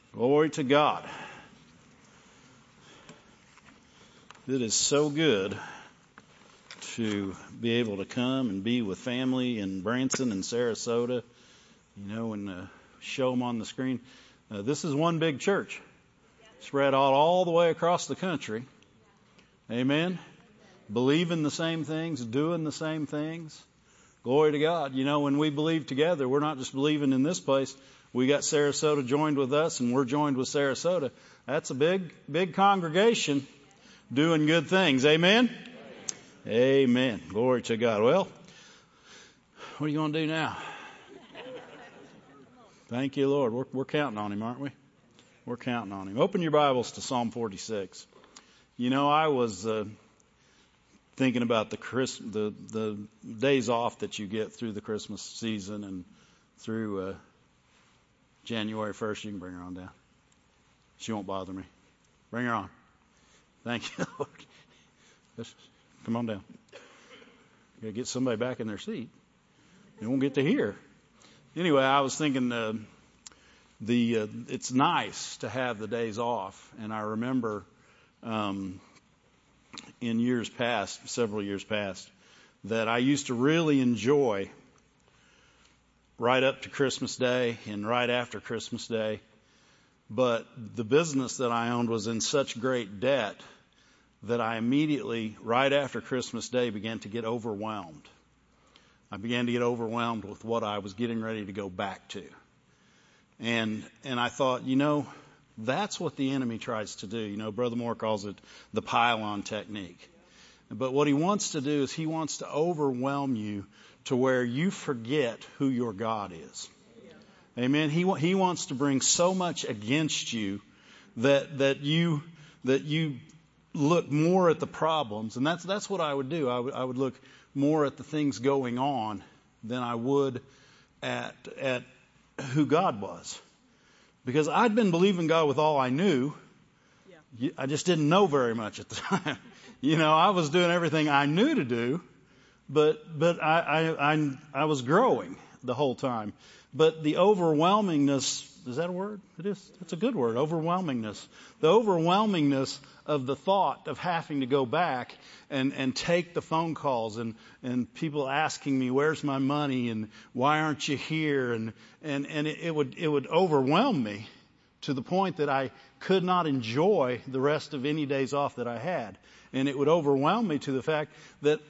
Glory to God. It is so good to be able to come and be with family in Branson and Sarasota, and show them on the screen. This is one big church, spread out all the way across the country. Amen. Believing the same things, doing the same things. Glory to God. When we believe together, we're not just believing in this place. We got Sarasota joined with us, and we're joined with Sarasota. That's a big congregation doing good things. Amen? Amen. Glory to God. Well, what are you going to do now? Thank you, Lord. We're counting on Him, aren't we? We're counting on Him. Open your Bibles to Psalm 46. I was thinking about the days off that you get through the Christmas season and through January 1st. You can bring her on down. She won't bother me. Bring her on. Thank you, Lord. Come on down. You gotta get somebody back in their seat. They won't get to hear. Anyway, I was thinking it's nice to have the days off, and I remember in years past, several years past, that I used to really enjoy right up to Christmas Day and right after Christmas Day. But the business that I owned was in such great debt that I immediately, right after Christmas Day, began to get overwhelmed. I began to get overwhelmed with what I was getting ready to go back to. And I thought, that's what the enemy tries to do. Brother Moore calls it the pile-on technique. But what he wants to do is he wants to overwhelm you to where you forget who your God is. Amen. He wants to bring so much against you that you look more at the problems, and that's what I would do. I would look more at the things going on than I would at who God was, because I'd been believing God with all I knew. Yeah. I just didn't know very much at the time. I was doing everything I knew to do, but I was growing the whole time. But the overwhelmingness, is that a word? It is. It's a good word, overwhelmingness. The overwhelmingness of the thought of having to go back and take the phone calls and people asking me, where's my money and why aren't you here? And it would overwhelm me to the point that I could not enjoy the rest of any days off that I had. And it would overwhelm me to the fact that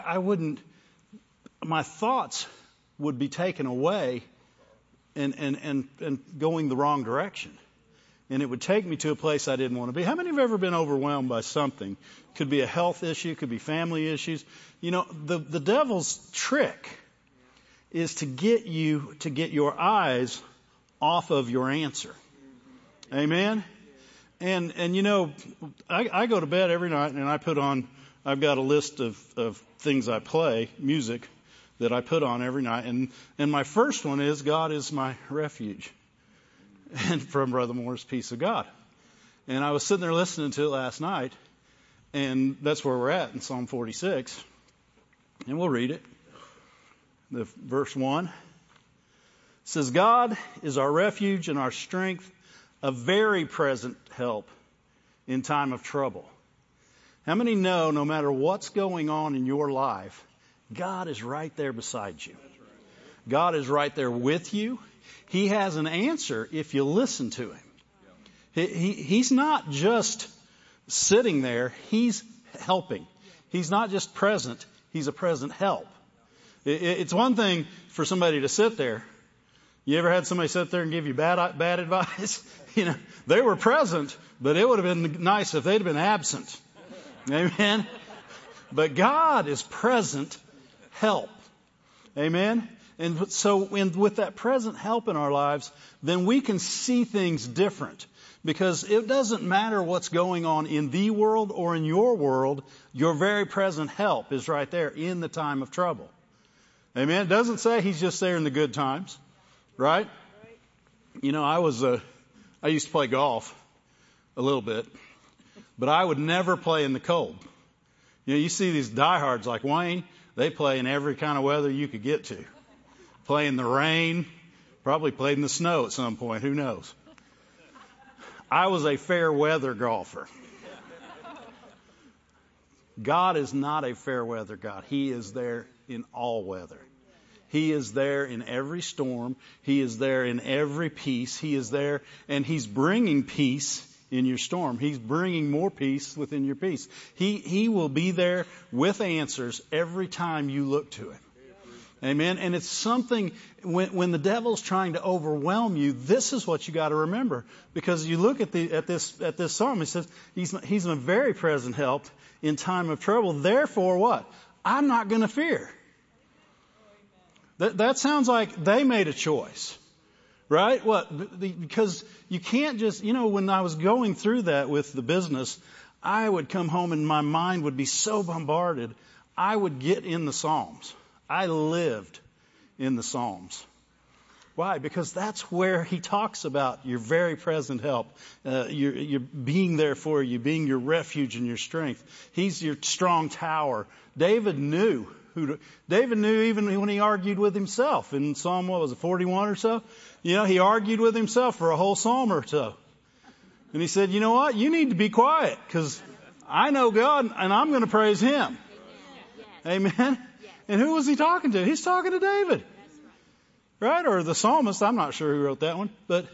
my thoughts would be taken away and going the wrong direction. And it would take me to a place I didn't want to be. How many have ever been overwhelmed by something? Could be a health issue, could be family issues. The devil's trick is to get your eyes off of your answer. Amen? And I go to bed every night and I've got a list of things I play, music, that I put on every night. And my first one is God is my refuge. And from Brother Moore's Peace of God. And I was sitting there listening to it last night. And that's where we're at in Psalm 46. And we'll read it. The verse 1 says, God is our refuge and our strength, a very present help in time of trouble. How many know no matter what's going on in your life, God is right there beside you. God is right there with you. He has an answer if you listen to Him. He's not just sitting there. He's helping. He's not just present. He's a present help. It's one thing for somebody to sit there. You ever had somebody sit there and give you bad advice? They were present, but it would have been nice if they'd been absent. Amen? But God is present help. Amen? And so with that present help in our lives, then we can see things different. Because it doesn't matter what's going on in the world or in your world, your very present help is right there in the time of trouble. Amen? It doesn't say He's just there in the good times. Right? I used to play golf a little bit, but I would never play in the cold. You see these diehards like Wayne, they play in every kind of weather you could get to. Play in the rain, probably played in the snow at some point, who knows? I was a fair weather golfer. God is not a fair weather God. He is there in all weather. He is there in every storm. He is there in every peace. He is there, and He's bringing peace in your storm. He's bringing more peace within your peace. He will be there with answers every time you look to Him. Amen. And it's something, when the devil's trying to overwhelm you, this is what you got to remember. Because you look at this psalm, it says, He's a very present help in time of trouble. Therefore what? I'm not going to fear. That sounds like they made a choice. Right? What? Because you can't just, when I was going through that with the business, I would come home and my mind would be so bombarded, I would get in the Psalms. I lived in the Psalms. Why? Because that's where He talks about your very present help, you're being there for you, being your refuge and your strength. He's your strong tower. David knew even when he argued with himself in Psalm, 41 or so? He argued with himself for a whole psalm or so. And he said, you know what? You need to be quiet because I know God and I'm going to praise Him. Amen. Amen? And who was he talking to? He's talking to David. Right? Or the psalmist. I'm not sure who wrote that one. But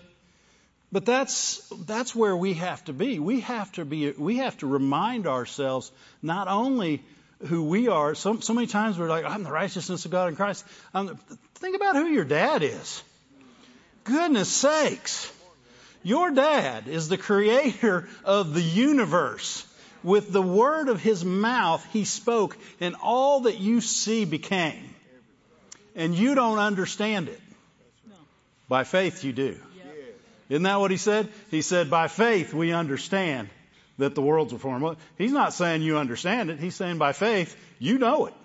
that's where we have to be. We have to remind ourselves not only who we are. So many times we're like, I'm the righteousness of God in Christ. Think about who your dad is. Goodness sakes. Your dad is the creator of the universe. With the word of His mouth, He spoke, and all that you see became. And you don't understand it. By faith you do. Isn't that what He said? He said, by faith we understand that the worlds were formed. Well, He's not saying you understand it. He's saying by faith you know it.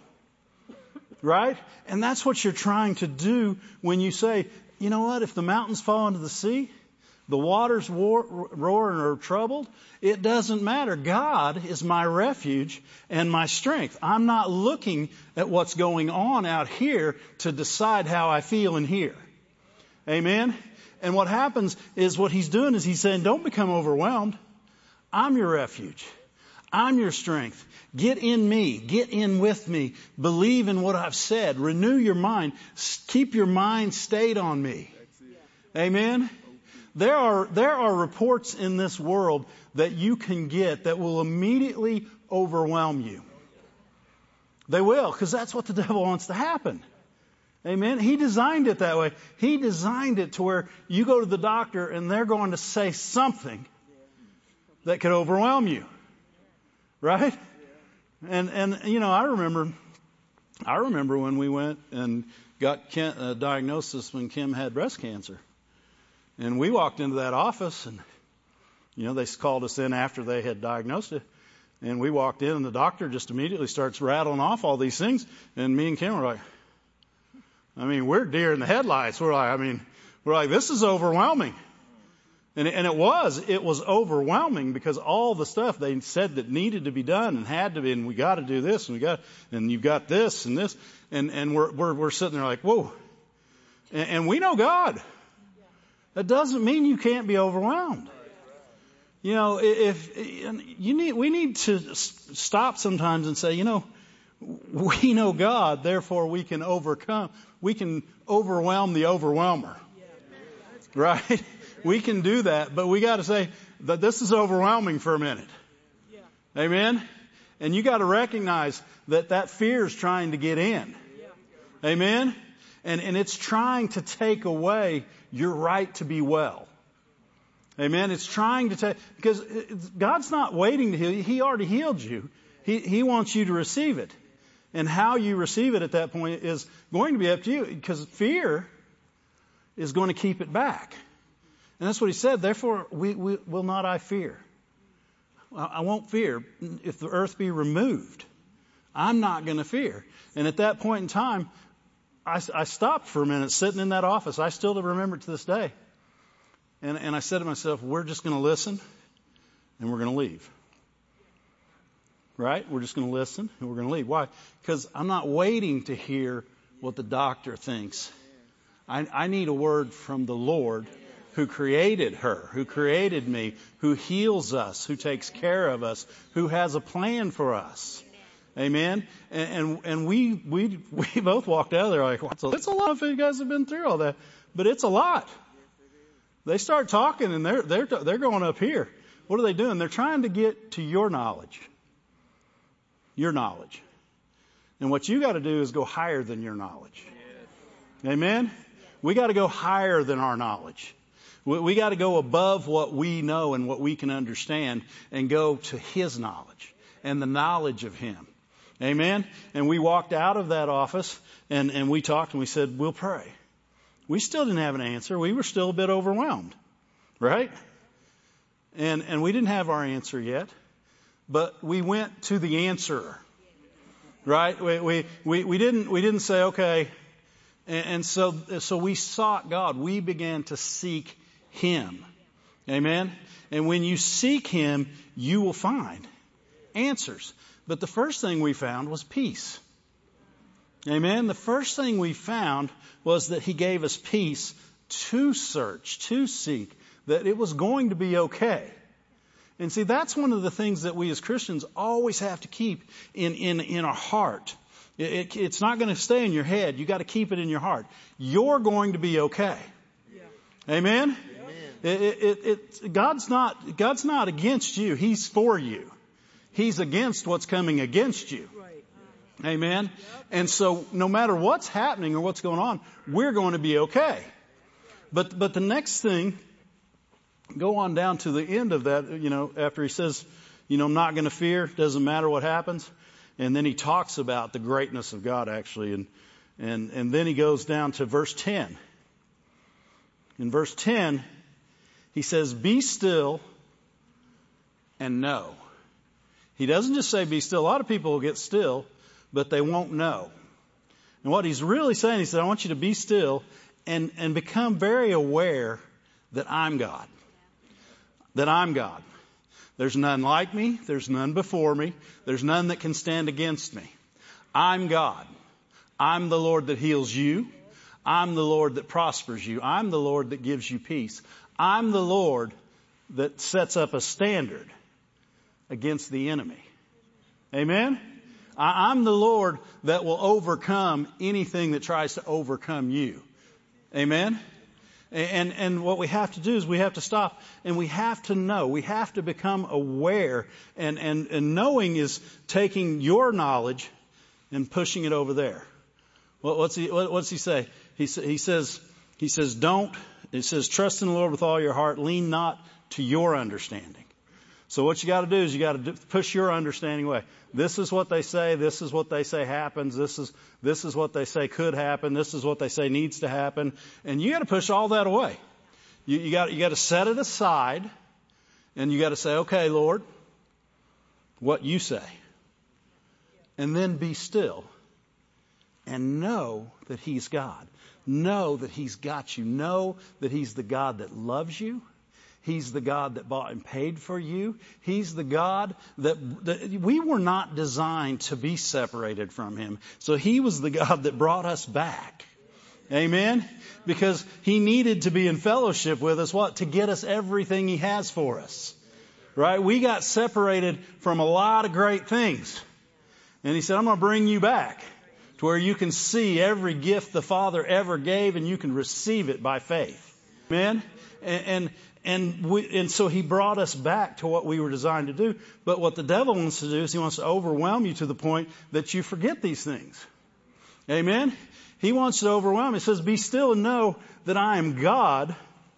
Right? And that's what you're trying to do when you say, you know what, if the mountains fall into the sea, the waters roar and are troubled, it doesn't matter. God is my refuge and my strength. I'm not looking at what's going on out here to decide how I feel in here. Amen? And what happens is what He's doing is He's saying, don't become overwhelmed. I'm your refuge. I'm your strength. Get in me. Get in with me. Believe in what I've said. Renew your mind. Keep your mind stayed on me. Amen? There are reports in this world that you can get that will immediately overwhelm you. They will, because that's what the devil wants to happen. Amen. He designed it that way. He designed it to where you go to the doctor and they're going to say something that could overwhelm you. Right? And I remember when we went and got a diagnosis when Kim had breast cancer. And we walked into that office and, they called us in after they had diagnosed it. And we walked in and the doctor just immediately starts rattling off all these things. And me and Kim were like, we're deer in the headlights. We're like, this is overwhelming. And it was overwhelming because all the stuff they said that needed to be done and had to be, and we got to do this and you've got this and this. And we're sitting there like, whoa. And we know God. That doesn't mean you can't be overwhelmed. We need to stop sometimes and say, we know God, therefore we can overcome. We can overwhelm the overwhelmer. Right? We can do that, but we got to say that this is overwhelming for a minute. Amen? And you got to recognize that fear is trying to get in. Amen? And it's trying to take away your right to be well. Amen? It's trying to take, because God's not waiting to heal you. He already healed you. He wants you to receive it. And how you receive it at that point is going to be up to you, because fear is going to keep it back. And that's what He said. Therefore, will not I fear. I won't fear. If the earth be removed, I'm not going to fear. And at that point in time, I stopped for a minute sitting in that office. I still remember it to this day. And I said to myself, we're just going to listen and we're going to leave. Right? We're just going to listen and we're going to leave. Why? Because I'm not waiting to hear what the doctor thinks. I need a word from the Lord who created her, who created me, who heals us, who takes care of us, who has a plan for us. Amen. And we both walked out of there like, it's a lot if you guys have been through all that, but it's a lot. They start talking and they're going up here. What are they doing? They're trying to get to your knowledge. Your knowledge. And what you got to do is go higher than your knowledge. Amen. We got to go higher than our knowledge. We got to go above what we know and what we can understand and go to His knowledge and the knowledge of Him. Amen. And we walked out of that office and we talked and we said, we'll pray. We still didn't have an answer. We were still a bit overwhelmed. Right? And we didn't have our answer yet, but we went to the answerer. Right? We didn't say, okay. And so we sought God. We began to seek Him. Amen. And when you seek Him, you will find answers. But the first thing we found was peace. Amen. The first thing we found was that He gave us peace to search, to seek, that it was going to be okay. And see, that's one of the things that we as Christians always have to keep in our heart. It's not going to stay in your head. You got to keep it in your heart. You're going to be okay. Yeah. Amen. God's not against you. He's for you. He's against what's coming against you. Right. Amen. Yep. And so no matter what's happening or what's going on, we're going to be okay. But the next thing, go on down to the end of that, after he says, I'm not going to fear, doesn't matter what happens. And then he talks about the greatness of God actually. And then he goes down to verse 10. In verse 10, he says, be still and know. He doesn't just say be still. A lot of people will get still, but they won't know. And what he's really saying, he said, I want you to be still and become very aware that I'm God. That I'm God. There's none like me. There's none before me. There's none that can stand against me. I'm God. I'm the Lord that heals you. I'm the Lord that prospers you. I'm the Lord that gives you peace. I'm the Lord that sets up a standard against the enemy. Amen? I'm the Lord that will overcome anything that tries to overcome you. Amen? And what we have to do is we have to stop and we have to know. We have to become aware. And knowing is taking your knowledge and pushing it over there. What's he say? He says, trust in the Lord with all your heart. Lean not to your understanding. So what you got to do is you got to push your understanding away. This is what they say. This is what they say happens. This is what they say could happen. This is what they say needs to happen. And you got to push all that away. You got to set it aside, and you got to say, okay, Lord, what you say, and then be still, and know that He's God. Know that He's got you. Know that He's the God that loves you. He's the God that bought and paid for you. He's the God that we were not designed to be separated from Him. So He was the God that brought us back. Amen? Because He needed to be in fellowship with us, to get us everything He has for us. Right? We got separated from a lot of great things. And He said, I'm going to bring you back to where you can see every gift the Father ever gave and you can receive it by faith. Amen? And so He brought us back to what we were designed to do. But what the devil wants to do is he wants to overwhelm you to the point that you forget these things. Amen? He wants to overwhelm you. He says, be still and know that I am God.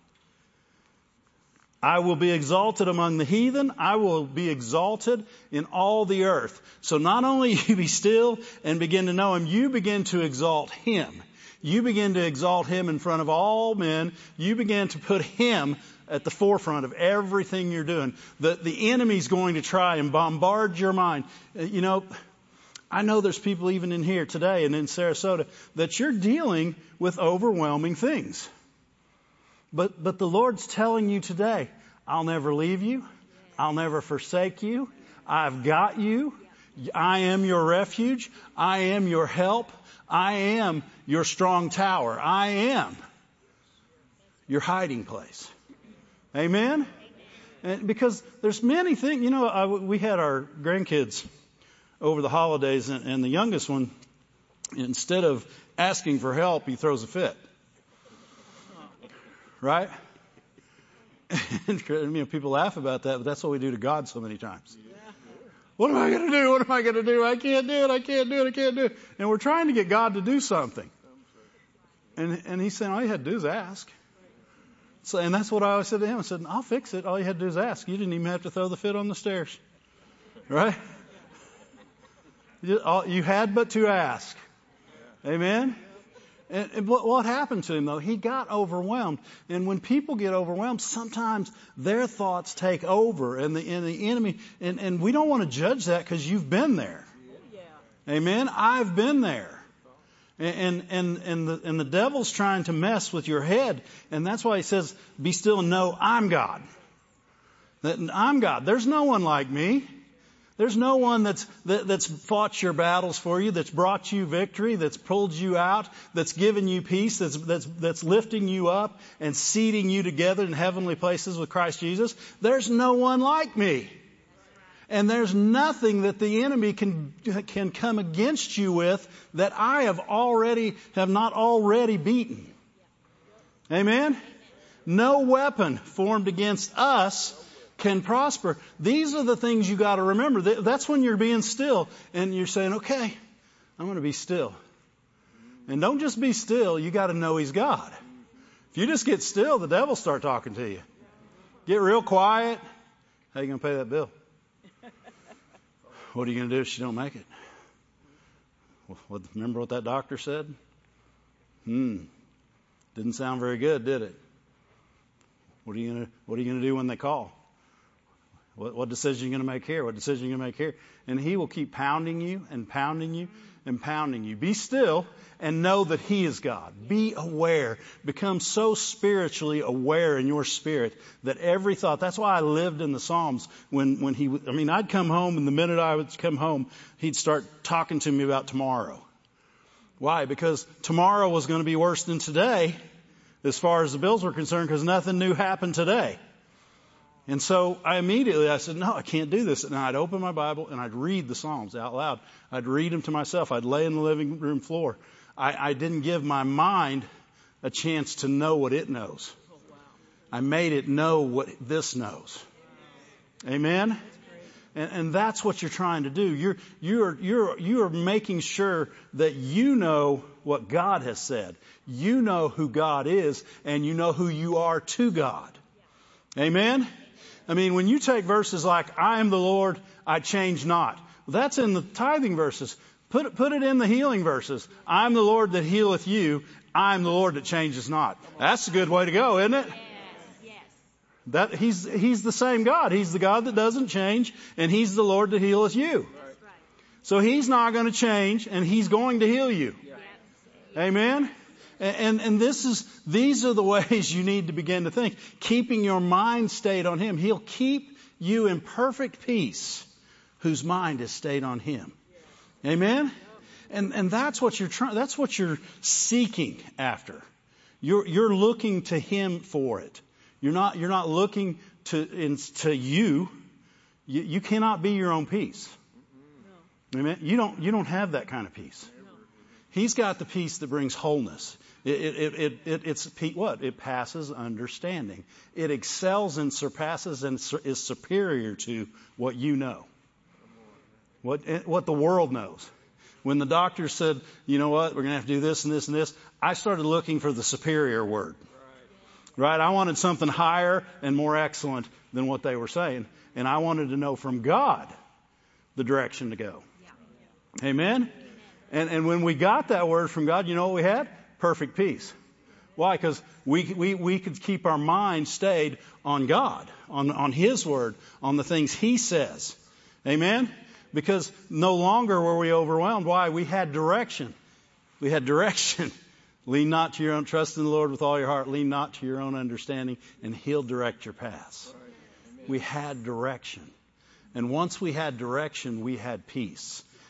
I will be exalted among the heathen. I will be exalted in all the earth. So not only you be still and begin to know Him, you begin to exalt Him. You begin to exalt Him in front of all men. You begin to put Him at the forefront of everything you're doing. The enemy's going to try and bombard your mind. I know there's people even in here today and in Sarasota that you're dealing with overwhelming things. But the Lord's telling you today, I'll never leave you. I'll never forsake you. I've got you. I am your refuge. I am your help. I am your strong tower. I am your hiding place. Amen? And because there's many things, we had our grandkids over the holidays, and the youngest one, instead of asking for help, he throws a fit. Right? And, people laugh about that, but that's what we do to God so many times. What am I going to do? What am I going to do? I can't do it. I can't do it. I can't do it. And we're trying to get God to do something. And he's saying, all you had to do is ask. So, and that's what I always said to him. I said, I'll fix it. All you had to do is ask. You didn't even have to throw the fit on the stairs. Right? You had but to ask. Amen? And what happened to him, though? He got overwhelmed. And when people get overwhelmed, sometimes their thoughts take over. And the enemy, and we don't want to judge that because you've been there. Amen? I've been there. And the devil's trying to mess with your head. And that's why he says, be still and know I'm God. That I'm God. There's no one like me. There's no one that's fought your battles for you, that's brought you victory, that's pulled you out, that's given you peace, that's lifting you up and seating you together in heavenly places with Christ Jesus. There's no one like me. And there's nothing that the enemy can come against you with that I have not already beaten. Amen? No weapon formed against us can prosper. These are the things you got to remember. That's when you're being still and you're saying, okay, I'm going to be still. And don't just be still. You got to know He's God. If you just get still, the devil start talking to you. Get real quiet. How are you going to pay that bill? What are you going to do if she don't make it? Remember what that doctor said? Didn't sound very good, did it? What are you going to do when they call? What decision are you going to make here? What decision are you going to make here? And He will keep pounding you and pounding you and pounding you. Be still and know that He is God. Be aware. Become so spiritually aware in your spirit that every thought, that's why I lived in the Psalms I'd come home, and the minute I would come home, He'd start talking to me about tomorrow. Why? Because tomorrow was going to be worse than today as far as the bills were concerned, because nothing new happened today. And so I said, no, I can't do this. And I'd open my Bible and I'd read the Psalms out loud. I'd read them to myself. I'd lay in the living room floor. I didn't give my mind a chance to know what it knows. I made it know what this knows. Amen? And that's what you're trying to do. You're making sure that you know what God has said. You know who God is, and you know who you are to God. Amen? When you take verses like, I am the Lord, I change not. That's in the tithing verses. Put it in the healing verses. I am the Lord that healeth you. I am the Lord that changes not. That's a good way to go, isn't it? Yes. He's the same God. He's the God that doesn't change, and He's the Lord that healeth you. So He's not going to change, and He's going to heal you. Amen? And these are the ways you need to begin to think. Keeping your mind stayed on Him. He'll keep you in perfect peace whose mind is stayed on Him. Amen? And that's what that's what you're seeking after. You're looking to Him for it. You're not looking to you. You cannot be your own peace. Amen? You don't have that kind of peace. He's got the peace that brings wholeness. It's what? It passes understanding. It excels and surpasses and is superior to what you know. What the world knows. When the doctor said, you know what, we're going to have to do this and this and this, I started looking for the superior word. Right? I wanted something higher and more excellent than what they were saying. And I wanted to know from God the direction to go. Yeah. Amen? And when we got that word from God, you know what we had? Perfect peace. Why? Because we could keep our mind stayed on God, on His word, on the things He says. Amen? Because no longer were we overwhelmed. Why? We had direction. We had direction. Lean not to your own, trust in the Lord with all your heart. Lean not to your own understanding, and He'll direct your paths. We had direction. And once we had direction, we had peace.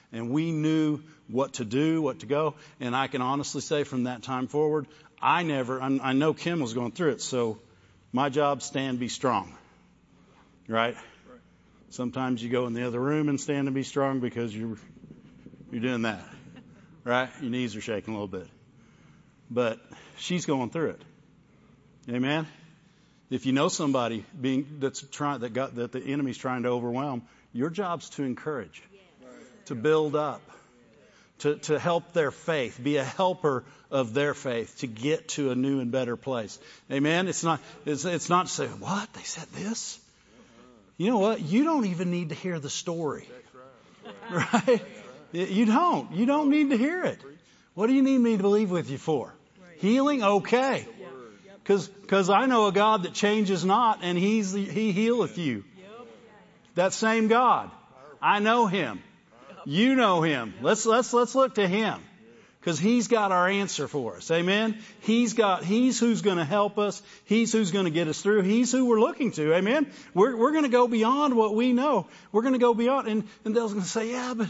And we knew what to do, what to go. And I can honestly say from that time forward, I know Kim was going through it, so my job, stand, be strong. Right? Sometimes you go in the other room and stand and be strong because you're doing that. Right? Your knees are shaking a little bit. But she's going through it. Amen? If you know somebody that the enemy's trying to overwhelm, your job's to encourage, to build up, to help their faith, be a helper of their faith to get to a new and better place. Amen? It's not to say, what? They said this? You know what? You don't even need to hear the story. Right? You don't. You don't need to hear it. What do you need me to believe with you for? Healing? Okay. Because I know a God that changes not, and He healeth you. That same God. I know Him. You know Him. Let's look to Him. Because He's got our answer for us. Amen? He's who's going to help us. He's who's going to get us through. He's who we're looking to. Amen? We're going to go beyond what we know. We're going to go beyond. And they're going to say, yeah, but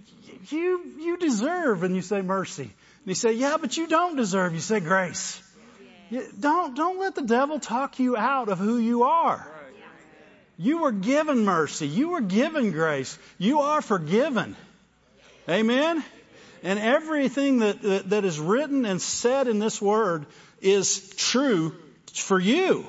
you deserve. And you say mercy. And you say, yeah, but you don't deserve. You say grace. Don't let the devil talk you out of who you are. You were given mercy. You were given grace. You are forgiven. Amen? And everything that is written and said in this word is true for you.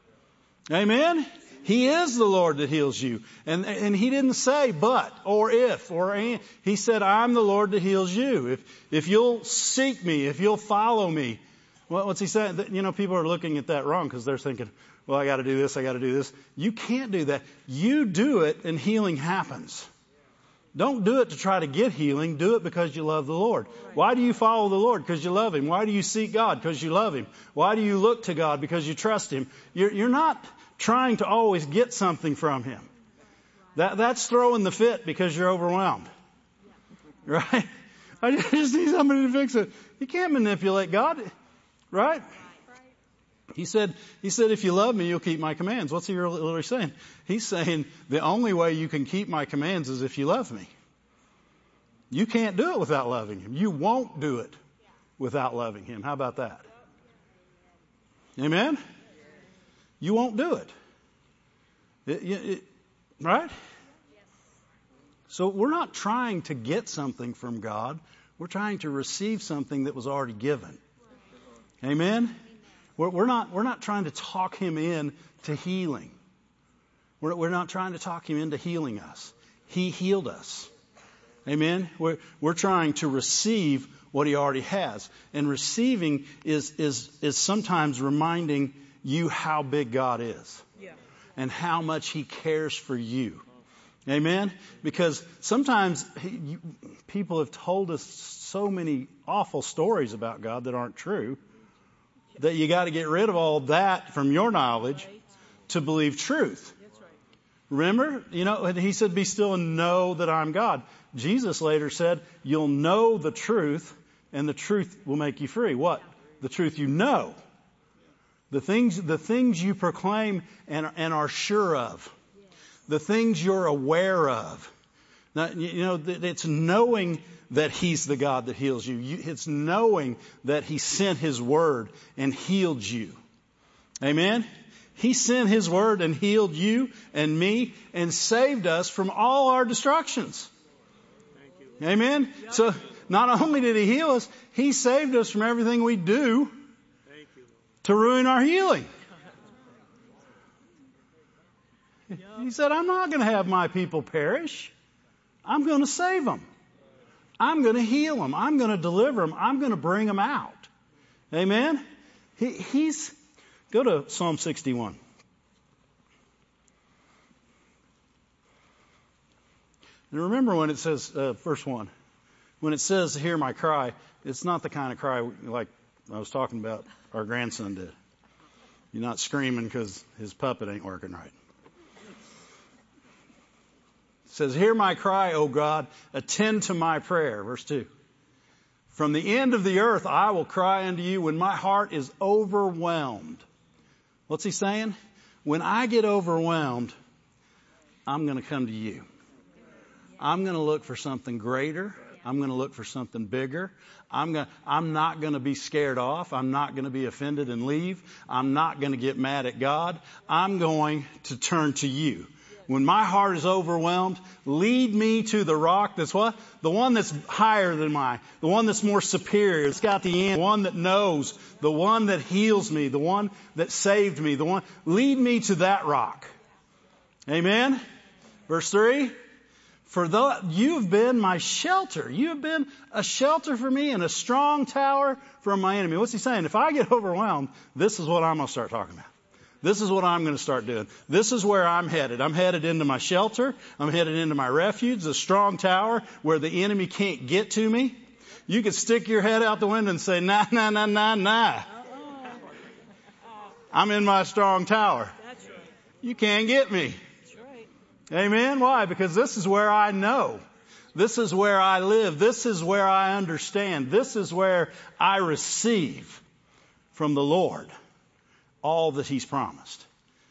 Amen? He is the Lord that heals you. And He didn't say but or if or and. He said, I'm the Lord that heals you. If you'll seek me, if you'll follow me. Well, what's He saying? People are looking at that wrong because they're thinking, well, I got to do this, I got to do this. You can't do that. You do it and healing happens. Don't do it to try to get healing. Do it because you love the Lord. Why do you follow the Lord? Because you love Him. Why do you seek God? Because you love Him. Why do you look to God? Because you trust Him. You're not trying to always get something from Him. That's throwing the fit because you're overwhelmed. Right? I just need somebody to fix it. You can't manipulate God. Right? He said, if you love me, you'll keep my commands. What's He really saying? He's saying the only way you can keep my commands is if you love me. You can't do it without loving Him. You won't do it without loving Him. How about that? Amen? You won't do it. Right? So we're not trying to get something from God. We're trying to receive something that was already given. Amen? We're not trying to talk Him in to healing. We're not trying to talk Him into healing us. He healed us. Amen? We're trying to receive what He already has. And receiving is sometimes reminding you how big God is. Yeah. And how much He cares for you. Amen? Because sometimes people have told us so many awful stories about God that aren't true. That you got to get rid of all that from your knowledge to believe truth. Remember, He said, be still and know that I'm God. Jesus later said, you'll know the truth and the truth will make you free. What? The truth you know. The things you proclaim and are sure of. The things you're aware of. Now, it's knowing that He's the God that heals you. It's knowing that He sent His word and healed you. Amen? He sent His word and healed you and me and saved us from all our destructions. Amen? So not only did He heal us, He saved us from everything we do to ruin our healing. He said, I'm not going to have my people perish. I'm going to save them. I'm going to heal them. I'm going to deliver them. I'm going to bring them out. Amen? Go to Psalm 61. And remember when it says, verse 1, when it says, hear my cry, it's not the kind of cry like I was talking about our grandson did. You're not screaming because his puppet ain't working right. It says, hear my cry, O God, attend to my prayer. Verse 2. From the end of the earth I will cry unto you when my heart is overwhelmed. What's he saying? When I get overwhelmed, I'm going to come to you. I'm going to look for something greater. I'm going to look for something bigger. I'm not going to be scared off. I'm not going to be offended and leave. I'm not going to get mad at God. I'm going to turn to you. When my heart is overwhelmed, lead me to the rock that's what? The one that's higher than mine. The one that's more superior. It's got the end. The one that knows. The one that heals me. The one that saved me. The one. Lead me to that rock. Amen? Verse 3. For though you've been my shelter. You have been a shelter for me and a strong tower from my enemy. What's he saying? If I get overwhelmed, this is what I'm going to start talking about. This is what I'm going to start doing. This is where I'm headed. I'm headed into my shelter. I'm headed into my refuge, the strong tower where the enemy can't get to me. You could stick your head out the window and say, nah, nah, nah, nah, nah. I'm in my strong tower. You can't get me. Amen? Why? Because this is where I know. This is where I live. This is where I understand. This is where I receive from the Lord all that He's promised.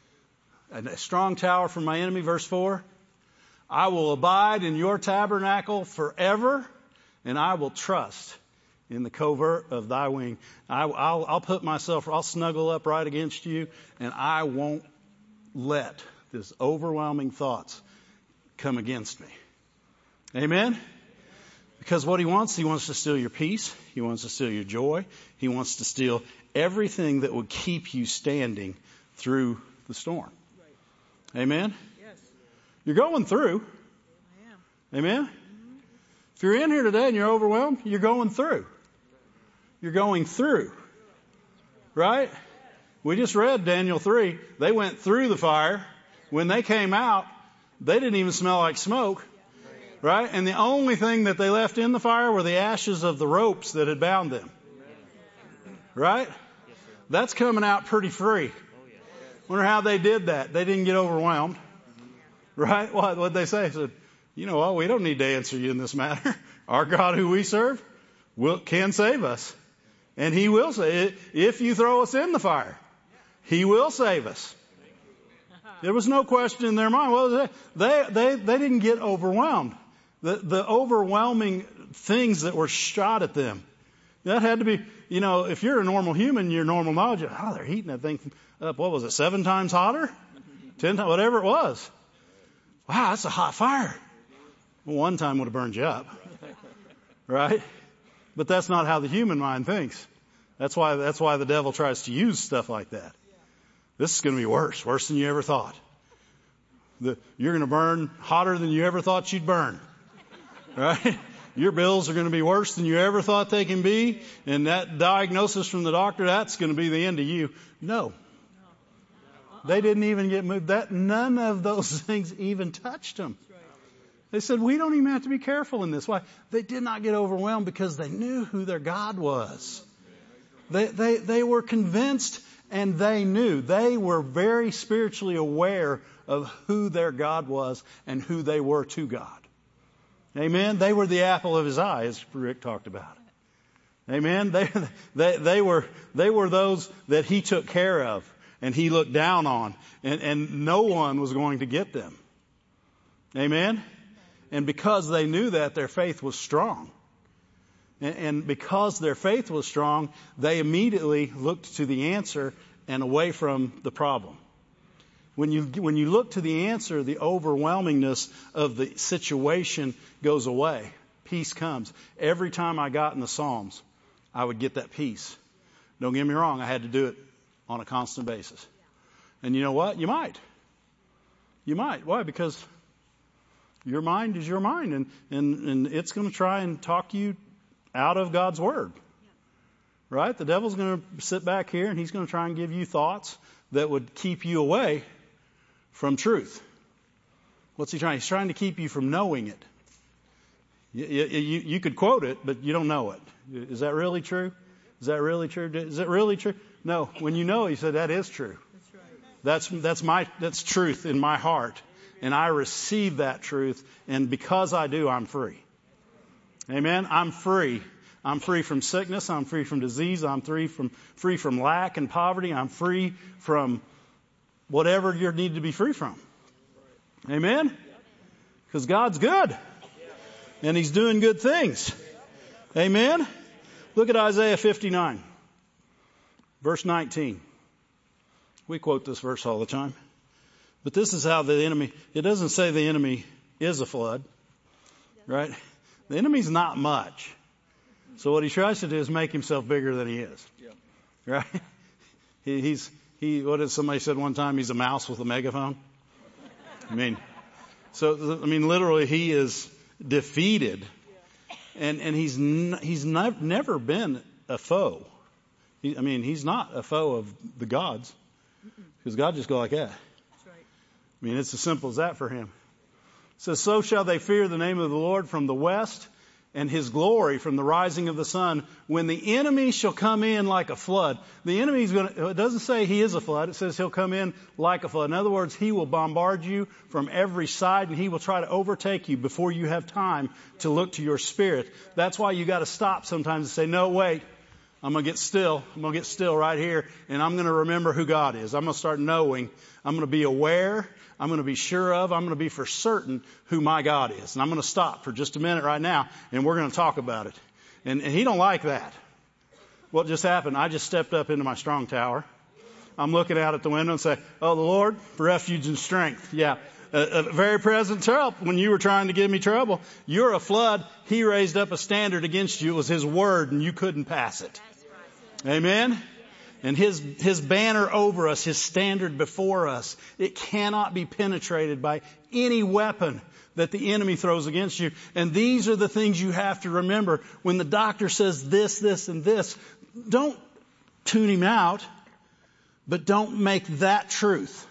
A strong tower from my enemy, verse 4. I will abide in your tabernacle forever, and I will trust in the covert of thy wing. I'll put myself, I'll snuggle up right against you, and I won't let this overwhelming thoughts come against me. Amen? Because what he wants to steal your peace. He wants to steal your joy. He wants to steal everything that would keep you standing through the storm. Right. Amen? Yes. You're going through. I am. Amen? Mm-hmm. If you're in here today and you're overwhelmed, you're going through. You're going through. Right? We just read Daniel 3. They went through the fire. When they came out, they didn't even smell like smoke. Right? And the only thing that they left in the fire were the ashes of the ropes that had bound them. Right? That's coming out pretty free. Wonder how they did that. They didn't get overwhelmed. Right? What'd they say? They said, you know what? We don't need to answer you in this matter. Our God who we serve can save us. And He will save. If you throw us in the fire, He will save us. There was no question in their mind. Well, they didn't get overwhelmed. The overwhelming things that were shot at them. That had to be, if you're a normal human, your normal knowledge, they're heating that thing up, 7 times hotter? 10 times, whatever it was. Wow, that's a hot fire. Well, 1 time would have burned you up. Right? But that's not how the human mind thinks. That's why the devil tries to use stuff like that. This is going to be worse than you ever thought. You're going to burn hotter than you ever thought you'd burn. Right? Your bills are going to be worse than you ever thought they can be. And that diagnosis from the doctor, that's going to be the end of you. No. They didn't even get moved. None of those things even touched them. They said, we don't even have to be careful in this. Why? They did not get overwhelmed because they knew who their God was. They were convinced and they knew. They were very spiritually aware of who their God was and who they were to God. Amen. They were the apple of His eye, as Rick talked about. Amen. They were those that He took care of and He looked down on, and no one was going to get them. Amen. And because they knew that, their faith was strong. And because their faith was strong, they immediately looked to the answer and away from the problem. When you look to the answer, the overwhelmingness of the situation goes away. Peace comes. Every time I got in the Psalms, I would get that peace. Don't get me wrong, I had to do it on a constant basis. And you know what? You might. Why? Because your mind is your mind, and it's going to try and talk you out of God's Word. Right? The devil's going to sit back here and he's going to try and give you thoughts that would keep you away from truth. What's he trying? He's trying to keep you from knowing it. You could quote it, but you don't know it. Is that really true? Is that really true? Is it really true? No. When you know, he said, that is true. That's right. That's truth in my heart. And I receive that truth. And because I do, I'm free. Amen. I'm free. I'm free from sickness. I'm free from disease. I'm free from lack and poverty. I'm free from whatever you need to be free from. Amen. Because God's good. And He's doing good things. Amen? Look at Isaiah 59, verse 19. We quote this verse all the time. But this is how the enemy, it doesn't say the enemy is a flood, right? The enemy's not much. So what he tries to do is make himself bigger than he is, right? What did somebody said one time? He's a mouse with a megaphone. Literally he is defeated, and he's never been a foe. He's not a foe of the gods, because God just go like that. It's as simple as that for him. It says, so shall they fear the name of the Lord from the west, and His glory from the rising of the sun, when the enemy shall come in like a flood. The enemy's it doesn't say he is a flood, it says he'll come in like a flood. In other words, he will bombard you from every side, and he will try to overtake you before you have time to look to your spirit. That's why you got to stop sometimes and say, no, wait, I'm going to get still. I'm going to get still right here, and I'm going to remember who God is. I'm going to start knowing. I'm going to be aware. I'm going to be sure of. I'm going to be for certain who my God is. And I'm going to stop for just a minute right now, and we're going to talk about it. And He don't like that. What just happened? I just stepped up into my strong tower. I'm looking out at the window and say, oh, the Lord, refuge and strength. Yeah. A very present help when you were trying to give me trouble. You're a flood. He raised up a standard against you. It was His word, and you couldn't pass it. Amen? And His banner over us, His standard before us, it cannot be penetrated by any weapon that the enemy throws against you. And these are the things you have to remember. When the doctor says this, this, and this, don't tune him out, but don't make that truth.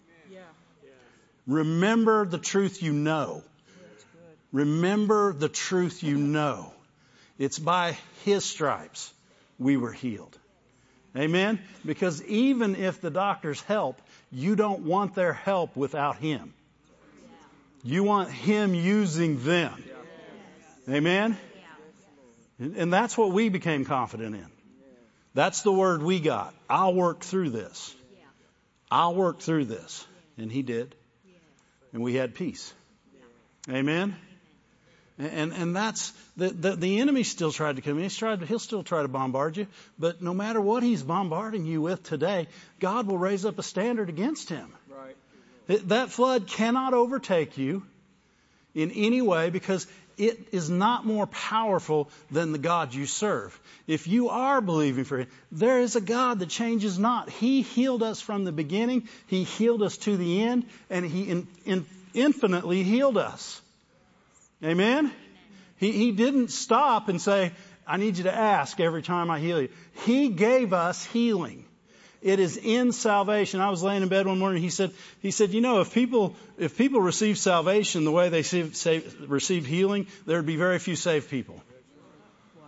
Remember the truth you know. Remember the truth you know. It's by His stripes we were healed. Amen? Because even if the doctors help, you don't want their help without Him. You want Him using them. Amen? And that's what we became confident in. That's the word we got. I'll work through this. I'll work through this. And He did. And we had peace. Amen? And that's the enemy still tried to come in. He'll still try to bombard you. But no matter what he's bombarding you with today, God will raise up a standard against him. Right. That flood cannot overtake you in any way, because it is not more powerful than the God you serve. If you are believing for Him, there is a God that changes not. He healed us from the beginning. He healed us to the end, and He infinitely healed us. Amen? He didn't stop and say, I need you to ask every time I heal you. He gave us healing. It is in salvation. I was laying in bed one morning. He said, if people receive salvation the way they receive healing, there would be very few saved people. Wow.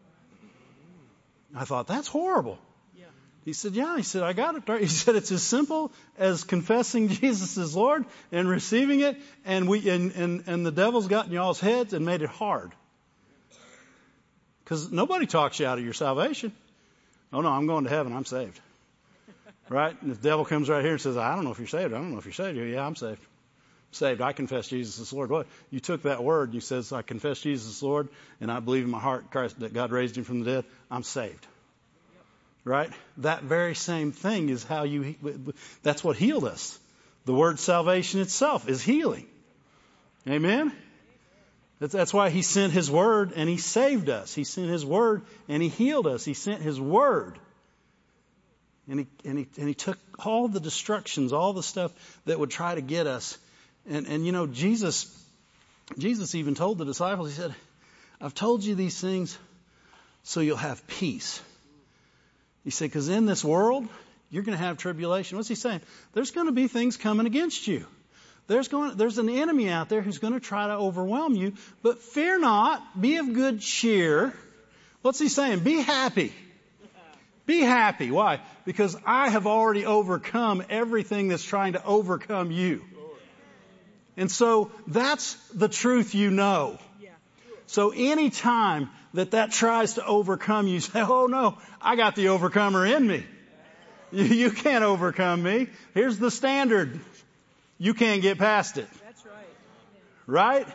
I thought, that's horrible. Yeah. He said, yeah. He said, I got it right. He said, it's as simple as confessing Jesus as Lord and receiving it, and the devil's got in y'all's heads and made it hard. Because nobody talks you out of your salvation. Oh no, I'm going to heaven. I'm saved. Right? And if the devil comes right here and says, I don't know if you're saved. I don't know if you're saved. Yeah, I'm saved. Saved. I confess Jesus as Lord. What? You took that word. You says, I confess Jesus as Lord, and I believe in my heart Christ that God raised Him from the dead. I'm saved. Right? That very same thing is how that's what healed us. The word salvation itself is healing. Amen? That's why He sent His word and He saved us. He sent His word and He healed us. He sent His word. And he took all the destructions, all the stuff that would try to get us. And Jesus even told the disciples, He said, I've told you these things so you'll have peace. He said, because in this world, you're going to have tribulation. What's He saying? There's going to be things coming against you. There's an enemy out there who's going to try to overwhelm you. But fear not, be of good cheer. What's He saying? Be happy. Be happy. Why? Because I have already overcome everything that's trying to overcome you. And so that's the truth you know. So any time that tries to overcome you, say, oh no, I got the overcomer in me. You can't overcome me. Here's the standard. You can't get past it. That's right. Right?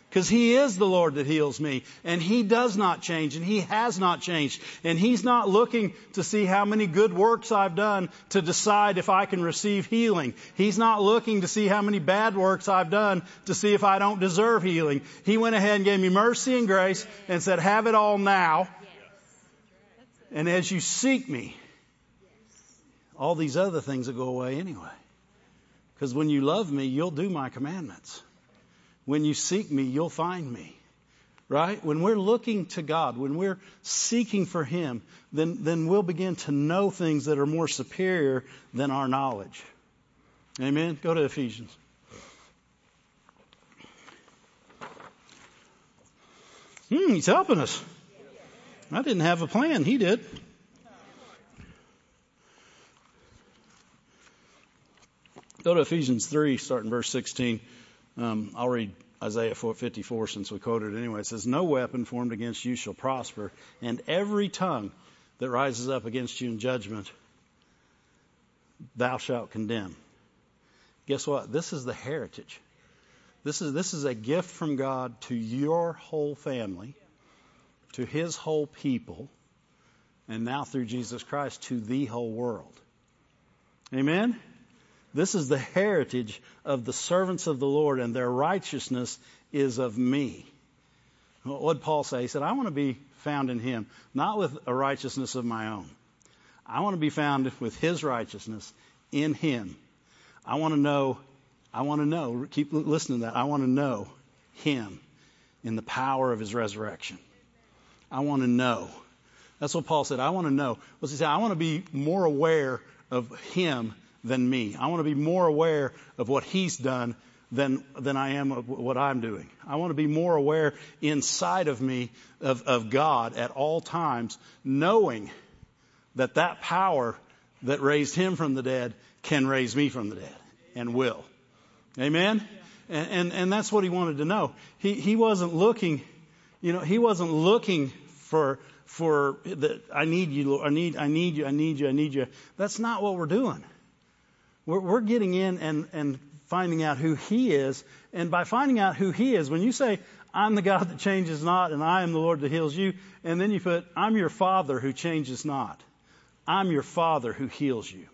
Because He is the Lord that heals me. And He does not change. And He has not changed. And He's not looking to see how many good works I've done to decide if I can receive healing. He's not looking to see how many bad works I've done to see if I don't deserve healing. He went ahead and gave me mercy and grace and said, have it all now. And as you seek me, all these other things will go away anyway. Because when you love me, you'll do my commandments. When you seek me, you'll find me. Right? When we're looking to God, when we're seeking for Him, then we'll begin to know things that are more superior than our knowledge. Amen? Go to Ephesians. He's helping us. I didn't have a plan. He did. Go to Ephesians 3, starting verse 16. I'll read Isaiah 54 since we quoted it anyway. It says, no weapon formed against you shall prosper, and every tongue that rises up against you in judgment, thou shalt condemn. Guess what? This is the heritage. This is a gift from God to your whole family, to His whole people, and now through Jesus Christ to the whole world. Amen? This is the heritage of the servants of the Lord, and their righteousness is of me. What did Paul say? He said, I want to be found in Him, not with a righteousness of my own. I want to be found with His righteousness in Him. I want to know, keep listening to that. I want to know Him in the power of His resurrection. I want to know. That's what Paul said. I want to know. What's he say? I want to be more aware of Him than me. I want to be more aware of what He's done than I am of what I'm doing. I want to be more aware inside of me of God at all times, knowing that power that raised Him from the dead can raise me from the dead and will. Amen? And that's what he wanted to know. He wasn't looking, he wasn't looking for the, I need you, Lord, I need you. That's not what we're doing. We're getting in and finding out who He is. And by finding out who He is, when you say, I'm the God that changes not, and I am the Lord that heals you, and then you put, I'm your Father who changes not. I'm your Father who heals you.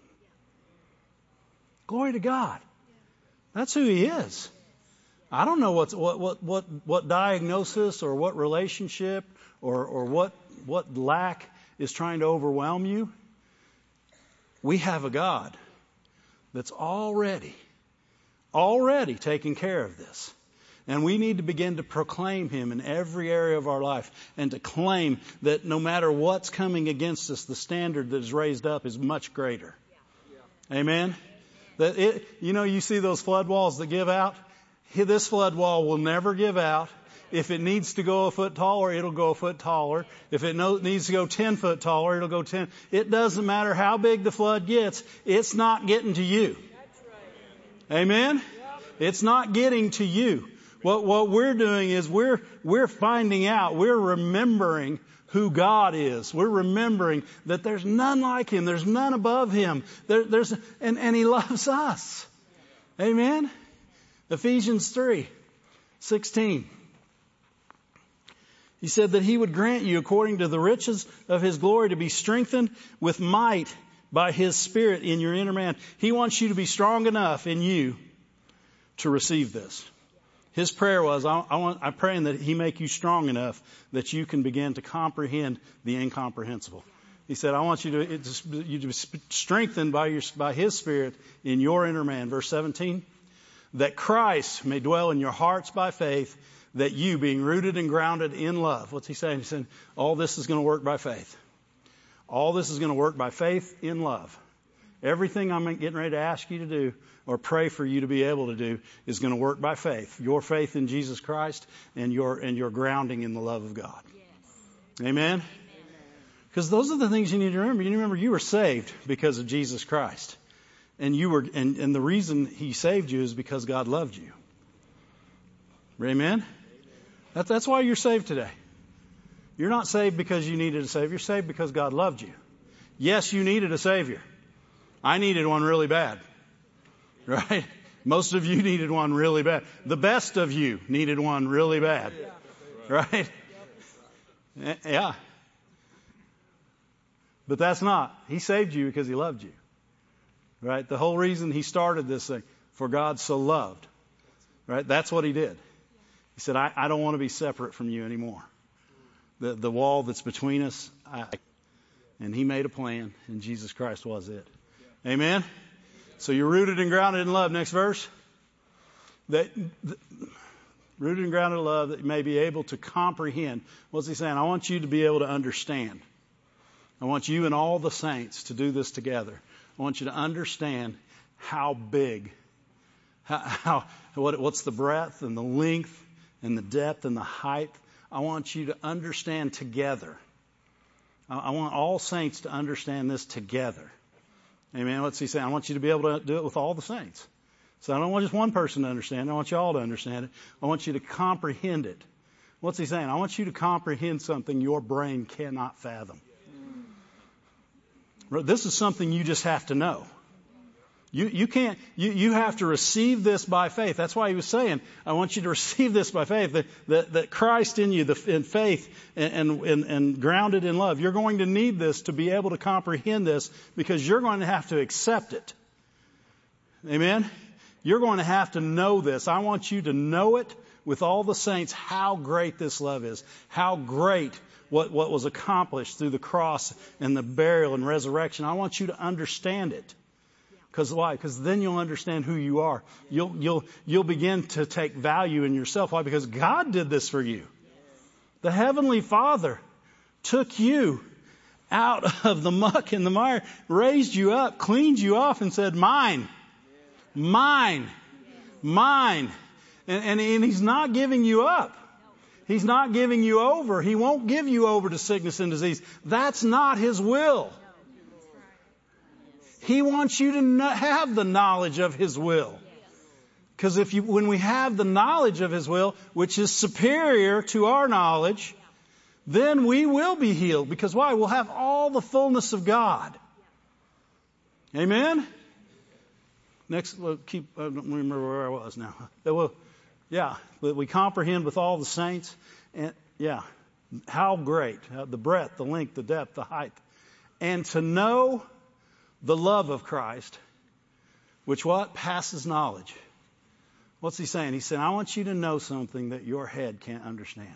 Glory to God. That's who He is. I don't know what diagnosis or what relationship or what lack is trying to overwhelm you. We have a God that's already taking care of this. And we need to begin to proclaim Him in every area of our life and to claim that no matter what's coming against us, the standard that is raised up is much greater. Yeah. Amen? That you see those flood walls that give out? This flood wall will never give out. If it needs to go a foot taller, it'll go a foot taller. If it needs to go 10 foot taller, it'll go 10. It doesn't matter how big the flood gets. It's not getting to you. Amen? It's not getting to you. What we're doing is we're finding out, we're remembering who God is. We're remembering that there's none like Him. There's none above Him. And He loves us. Amen? Ephesians 3:16. He said that He would grant you, according to the riches of His glory, to be strengthened with might by His Spirit in your inner man. He wants you to be strong enough in you to receive this. His prayer was, I'm praying that He make you strong enough that you can begin to comprehend the incomprehensible. He said, I want you to be strengthened by His Spirit in your inner man. Verse 17, that Christ may dwell in your hearts by faith, that you, being rooted and grounded in love. What's he saying? He's saying, all this is going to work by faith. All this is going to work by faith in love. Everything I'm getting ready to ask you to do or pray for you to be able to do is going to work by faith. Your faith in Jesus Christ and your grounding in the love of God. Yes. Amen? Because those are the things you need to remember. You need to remember you were saved because of Jesus Christ. And and the reason He saved you is because God loved you. Amen? That's why you're saved today. You're not saved because you needed a Savior. You're saved because God loved you. Yes, you needed a Savior. I needed one really bad. Right? Most of you needed one really bad. The best of you needed one really bad. Right? Yeah. But that's not. He saved you because He loved you. Right? The whole reason He started this thing, for God so loved. Right? That's what He did. He said, I don't want to be separate from you anymore. The wall that's between us, and He made a plan, and Jesus Christ was it. Amen? So you're rooted and grounded in love. Next verse. Rooted and grounded in love, that you may be able to comprehend. What's He saying? I want you to be able to understand. I want you and all the saints to do this together. I want you to understand how big, what's the breadth and the length and the depth and the height. I want you to understand together. I want all saints to understand this together. Amen. What's He saying? I want you to be able to do it with all the saints. So I don't want just one person to understand it. I want you all to understand it. I want you to comprehend it. What's He saying? I want you to comprehend something your brain cannot fathom. This is something you just have to know. You can't, you have to receive this by faith. That's why He was saying, I want you to receive this by faith, that Christ in you, in faith and grounded in love. You're going to need this to be able to comprehend this, because you're going to have to accept it. Amen? You're going to have to know this. I want you to know it with all the saints, how great this love is, how great what was accomplished through the cross and the burial and resurrection. I want you to understand it. Because why? Because then you'll understand who you are. You'll begin to take value in yourself. Why? Because God did this for you. The Heavenly Father took you out of the muck and the mire, raised you up, cleaned you off, and said, mine, mine, mine. And He's not giving you up. He's not giving you over. He won't give you over to sickness and disease. That's not His will. He wants you to have the knowledge of His will. Because when we have the knowledge of His will, which is superior to our knowledge, then we will be healed. Because why? We'll have all the fullness of God. Amen? Next, I don't remember where I was now. We comprehend with all the saints. And how great, the breadth, the length, the depth, the height. And to know the love of Christ, which what? Passes knowledge. What's He saying? He's saying, I want you to know something that your head can't understand.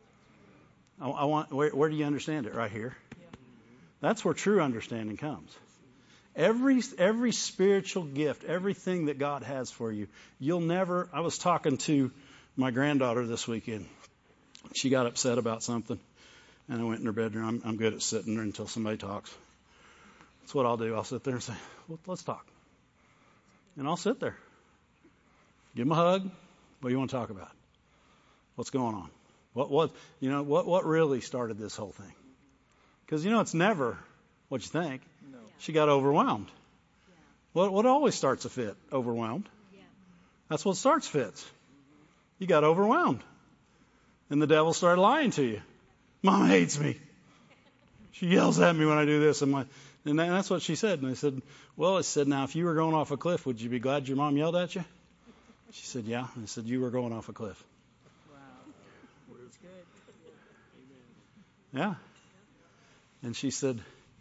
Where do you understand it? Right here. That's where true understanding comes. Every spiritual gift, everything that God has for you, I was talking to my granddaughter this weekend. She got upset about something, and I went in her bedroom. I'm good at sitting there until somebody talks. That's what I'll do. I'll sit there and say, well, let's talk. And I'll sit there. Give them a hug. What do you want to talk about? What's going on? What really started this whole thing? Because, it's never what you think. No. She got overwhelmed. Yeah. What always starts a fit? Overwhelmed. Yeah. That's what starts fits. You got overwhelmed. And the devil started lying to you. Mom hates me. She yells at me when I do this. And that's what she said. And I said, now, if you were going off a cliff, would you be glad your mom yelled at you? She said, yeah. And I said, you were going off a cliff. Wow. That's good. Yeah. And she said,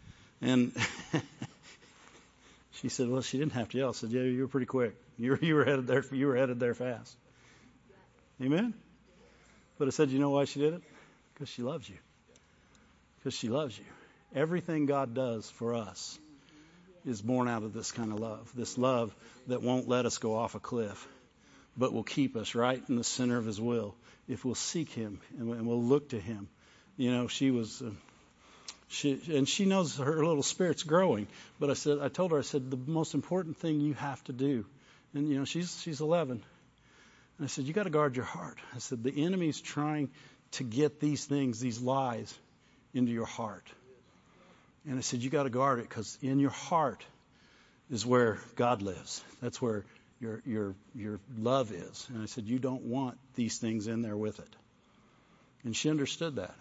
well, she didn't have to yell. I said, yeah, you were pretty quick. You were headed there. You were headed there fast. Amen. But I said, you know why she did it? Because she loves you. Because she loves you. Everything God does for us is born out of this kind of love. This love that won't let us go off a cliff, but will keep us right in the center of His will if we'll seek Him and we'll look to Him. She knows her little spirit's growing. But I told her, the most important thing you have to do, and she's 11. And I said, you got to guard your heart. I said, the enemy's trying to get these things, these lies, into your heart. And I said, you got to guard it, because in your heart is where God lives. That's where your love is. And I said, you don't want these things in there with it. And she understood that.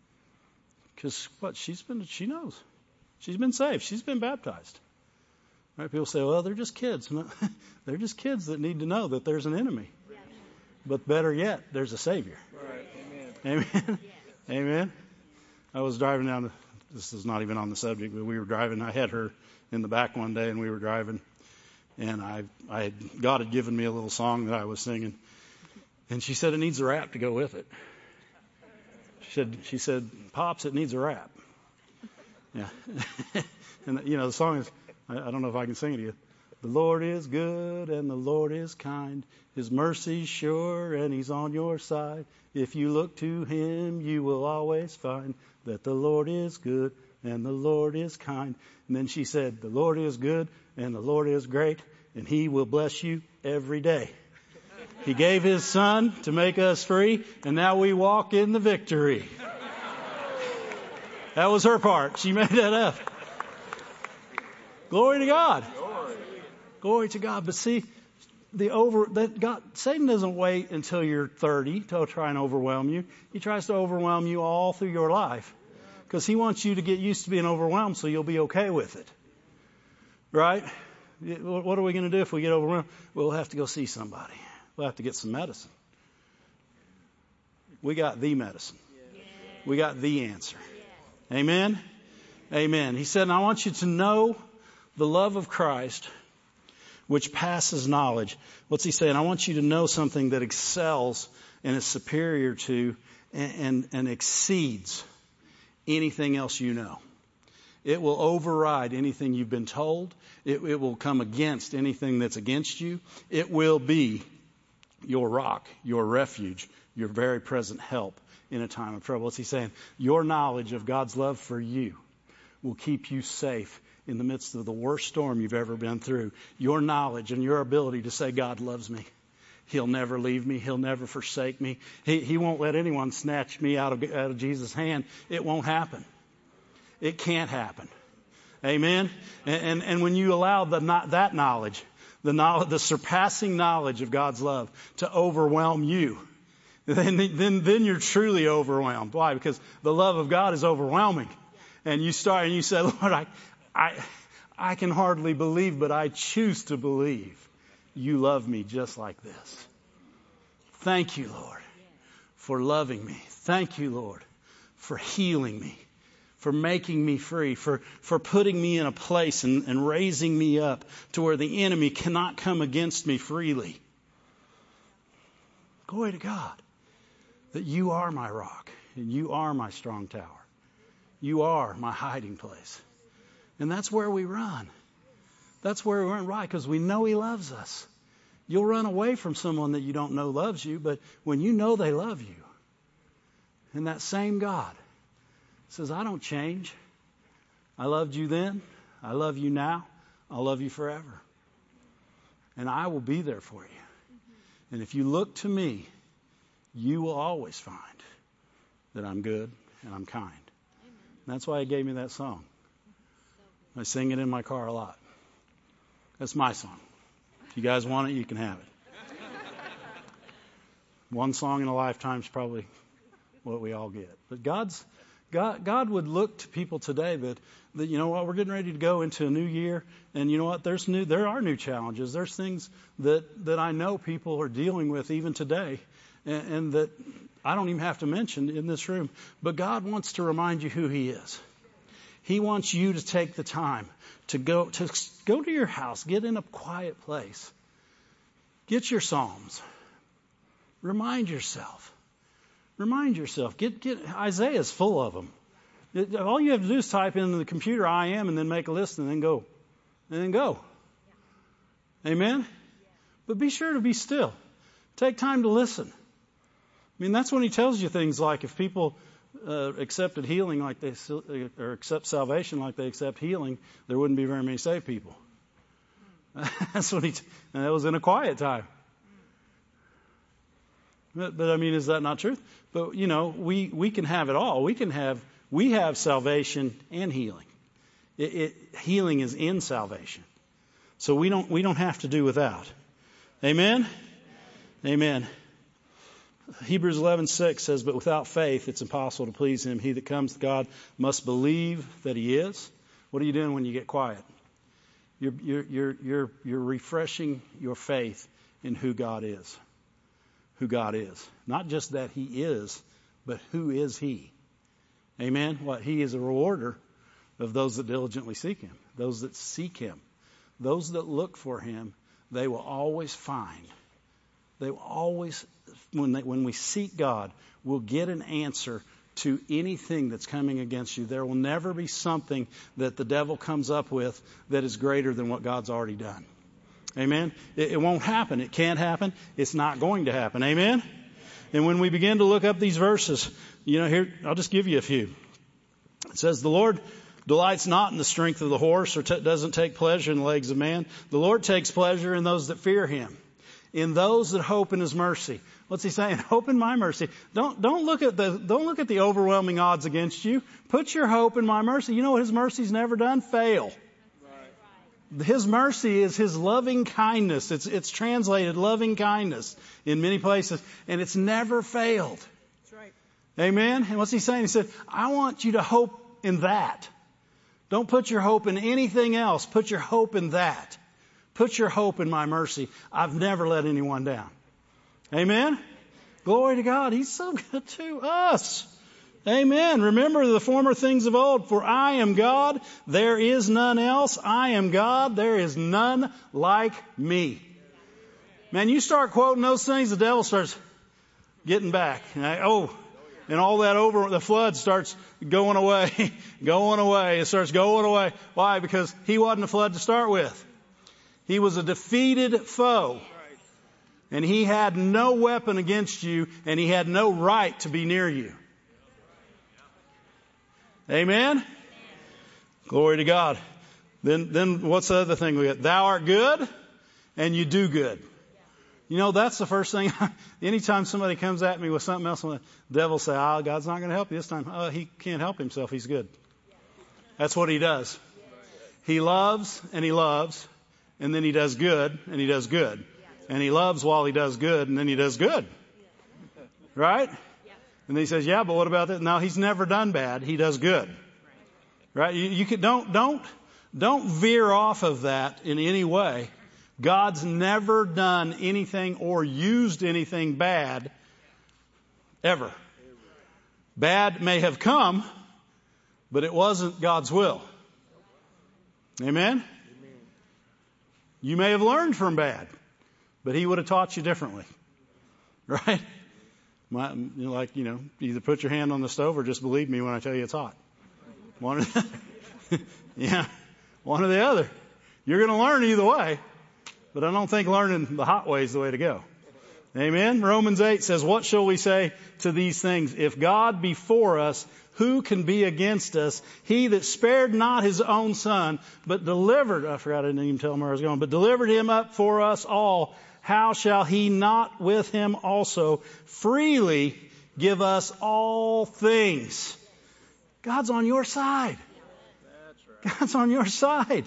Because she knows. She's been saved. She's been baptized. Right? People say, well, they're just kids. No, they're just kids that need to know that there's an enemy. But better yet, there's a Savior. Right. Amen. Amen. I was driving down, this is not even on the subject, but we were driving. I had her in the back one day, and we were driving. And God had given me a little song that I was singing. And she said, it needs a rap to go with it. She said, Pops, it needs a rap. Yeah. And, the song is, I don't know if I can sing it to you. The Lord is good and the Lord is kind. His mercy's sure and He's on your side. If you look to Him, you will always find that the Lord is good and the Lord is kind. And then she said, the Lord is good and the Lord is great, and He will bless you every day. He gave His Son to make us free, and now we walk in the victory. That was her part. She made that up. Glory to God. Glory to God. But see, Satan doesn't wait until you're 30 to try and overwhelm you. He tries to overwhelm you all through your life, because he wants you to get used to being overwhelmed so you'll be okay with it. Right? What are we going to do if we get overwhelmed? We'll have to go see somebody. We'll have to get some medicine. We got the medicine. We got the answer. Amen? Amen. He said, and I want you to know the love of Christ, which passes knowledge. What's he saying? I want you to know something that excels and is superior to and exceeds anything else you know. It will override anything you've been told. It will come against anything that's against you. It will be your rock, your refuge, your very present help in a time of trouble. What's he saying? Your knowledge of God's love for you will keep you safe in the midst of the worst storm you've ever been through. Your knowledge and your ability to say, God loves me. He'll never leave me. He'll never forsake me. He won't let anyone snatch me out of Jesus' hand. It won't happen. It can't happen. Amen? And when you allow that knowledge, the surpassing knowledge of God's love to overwhelm you, then you're truly overwhelmed. Why? Because the love of God is overwhelming. And you say, Lord, I can hardly believe, but I choose to believe you love me just like this. Thank you, Lord, for loving me. Thank you, Lord, for healing me, for making me free, for putting me in a place and raising me up to where the enemy cannot come against me freely. Glory to God that you are my rock and you are my strong tower. You are my hiding place. And that's where we run. That's where we run. Right, because we know He loves us. You'll run away from someone that you don't know loves you, but when you know they love you, and that same God says, I don't change. I loved you then. I love you now. I'll love you forever. And I will be there for you. And if you look to me, you will always find that I'm good and I'm kind. And that's why He gave me that song. I sing it in my car a lot. That's my song. If you guys want it, you can have it. One song in a lifetime is probably what we all get. But God would look to people today that you know what, we're getting ready to go into a new year, and you know what, there are new challenges. There's things that I know people are dealing with even today, and that I don't even have to mention in this room. But God wants to remind you who He is. He wants you to take the time to go to your house, get in a quiet place, get your Psalms, remind yourself. Get Isaiah's full of them. All you have to do is type into the computer I am and then make a list and then go. Amen? But be sure to be still. Take time to listen. I mean, that's when He tells you things like if people accepted healing like they or accept salvation like they accept healing, there wouldn't be very many saved people. That's what and that was in a quiet time. But I mean, is that not truth? But you know, we can have it all. We have salvation and healing. Healing is in salvation, so we don't have to do without. Amen. Amen. Hebrews 11:6 says, but without faith it's impossible to please Him. He that comes to God must believe that He is. What are you doing when you get quiet? You're refreshing your faith in who God is. Who God is. Not just that He is, but who is He. Amen? What? He is a rewarder of those that diligently seek Him. Those that seek Him. Those that look for Him, they will always find. They will always, when we seek God, we'll get an answer to anything that's coming against you. There will never be something that the devil comes up with that is greater than what God's already done. Amen? It won't happen. It can't happen. It's not going to happen. Amen? And when we begin to look up these verses, here, I'll just give you a few. It says, the Lord delights not in the strength of the horse or doesn't take pleasure in the legs of man. The Lord takes pleasure in those that fear Him, in those that hope in His mercy. What's He saying? Hope in my mercy. Don't look at the overwhelming odds against you. Put your hope in my mercy. You know what His mercy's never done? Fail. His mercy is His loving kindness. It's translated loving kindness in many places, and it's never failed. That's right. Amen? And what's He saying? He said, I want you to hope in that. Don't put your hope in anything else. Put your hope in that. Put your hope in my mercy. I've never let anyone down. Amen? Glory to God. He's so good to us. Amen. Remember the former things of old. For I am God, there is none else. I am God, there is none like me. Man, you start quoting those things, the devil starts getting back. And all that the flood starts going away, going away. It starts going away. Why? Because he wasn't a flood to start with. He was a defeated foe. And he had no weapon against you, and he had no right to be near you. Amen? Glory to God. Then what's the other thing we got? Thou art good, and you do good. That's the first thing. Anytime somebody comes at me with something else, the devil say, God's not going to help you this time. He can't help himself. He's good. That's what he does. He loves, and then he does good, and he does good. And he loves while he does good, and then he does good. Right? And then he says, yeah, but what about that? No, he's never done bad. He does good. Right? Don't veer off of that in any way. God's never done anything or used anything bad ever. Bad may have come, but it wasn't God's will. Amen? You may have learned from bad, but He would have taught you differently. Right? Either put your hand on the stove or just believe me when I tell you it's hot. One or the other. You're going to learn either way, but I don't think learning the hot way is the way to go. Amen? Romans 8 says, what shall we say to these things? If God be for us, who can be against us? He that spared not His own Son, but delivered, I didn't even tell him where I was going, but delivered Him up for us all, how shall He not with Him also freely give us all things? God's on your side. That's right. God's on your side.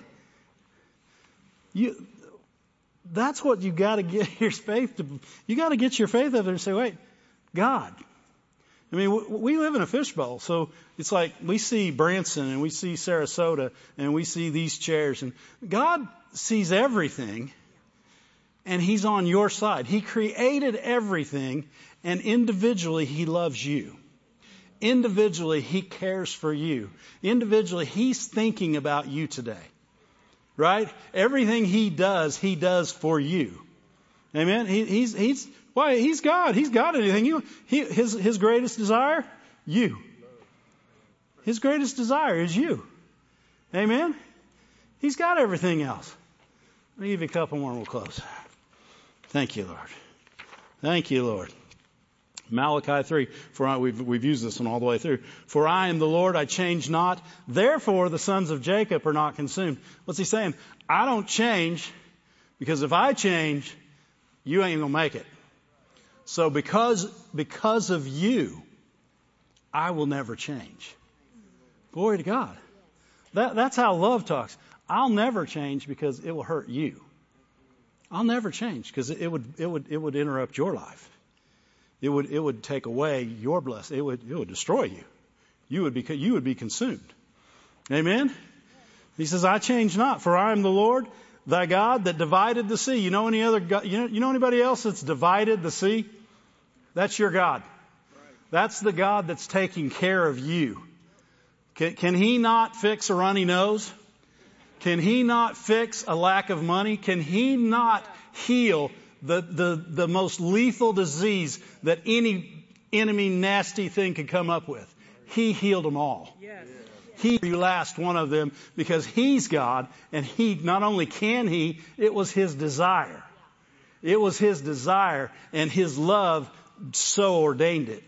That's what you got to get your faith to. You got to get your faith up there and say, wait, God. I mean, we live in a fishbowl, so it's like we see Branson and we see Sarasota and we see these chairs, and God sees everything. And He's on your side. He created everything, and individually He loves you. Individually He cares for you. Individually He's thinking about you today. Right? Everything He does for you. Amen? He's God. He's got anything. His greatest desire? You. His greatest desire is you. Amen? He's got everything else. Let me give you a couple more and we'll close. Thank you, Lord. Thank you, Lord. Malachi 3, we've used this one all the way through. For I am the Lord, I change not. Therefore the sons of Jacob are not consumed. What's He saying? I don't change, because if I change, you ain't going to make it. So because of you, I will never change. Glory to God. That's how love talks. I'll never change because it will hurt you. I'll never change because it would interrupt your life. It would take away your blessing. It would destroy you. You would be consumed. Amen? He says, I change not, for I am the Lord, thy God, that divided the sea. You know any other God? You know anybody else that's divided the sea? That's your God. That's the God that's taking care of you. Can He not fix a runny nose? Can He not fix a lack of money? Can He not heal the most lethal disease that any enemy nasty thing could come up with? He healed them all. Yes. He last one of them because He's God, and He, not only can He, it was His desire. It was His desire, and His love so ordained it.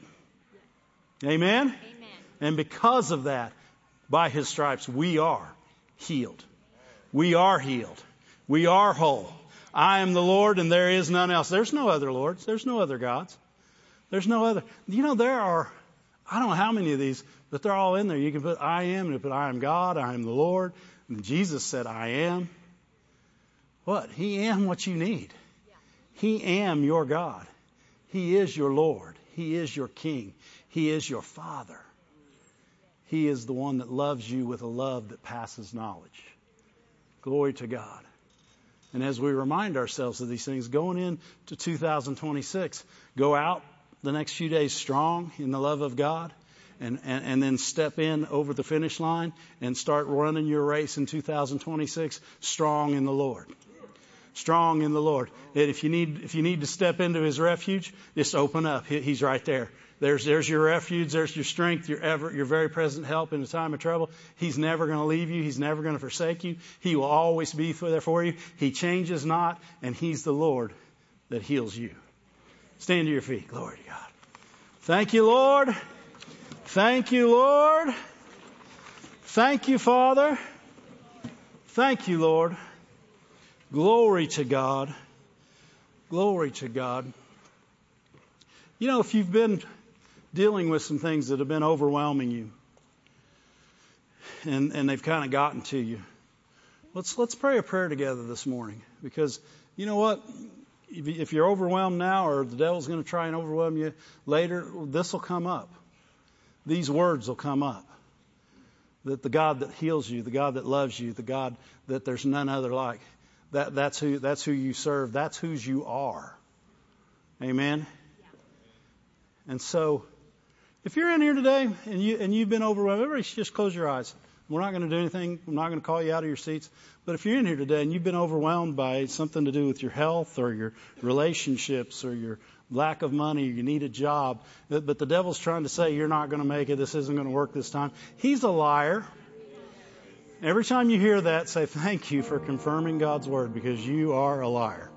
Amen? Amen. And because of that, by His stripes, we are healed. We are healed. We are whole. I am the Lord, and there is none else. There's no other lords. There's no other gods. There's no other. You know, there are, I don't know how many of these, but they're all in there. You can put I am, and you put I am God, I am the Lord. And Jesus said, I am. What? He am what you need. He am your God. He is your Lord. He is your King. He is your Father. He is the one that loves you with a love that passes knowledge. Glory to God. And as we remind ourselves of these things, going into 2026, go out the next few days strong in the love of God, and then step in over the finish line and start running your race in 2026 strong in the Lord. Strong in the Lord. And if you need to step into His refuge, just open up. He's right there. There's your refuge. There's your strength. Your very present help in a time of trouble. He's never going to leave you. He's never going to forsake you. He will always be there for you. He changes not, and He's the Lord that heals you. Stand to your feet. Glory to God. Thank you, Lord. Thank you, Lord. Thank you, Father. Thank you, Lord. Glory to God. Glory to God. You know, if you've been dealing with some things that have been overwhelming you, and they've kind of gotten to you, let's pray a prayer together this morning. Because you know what? If you're overwhelmed now, or the devil's going to try and overwhelm you later, this will come up. These words will come up. That the God that heals you, the God that loves you, the God that there's none other like, that's who you serve. That's whose you are. Amen. And so, if you're in here today and you've been overwhelmed, everybody just close your eyes. We're not going to do anything. I'm not going to call you out of your seats. But if you're in here today and you've been overwhelmed by something to do with your health or your relationships or your lack of money, or you need a job, but the devil's trying to say you're not going to make it, this isn't going to work this time, he's a liar. Every time you hear that, say thank you for confirming God's word, because you are a liar.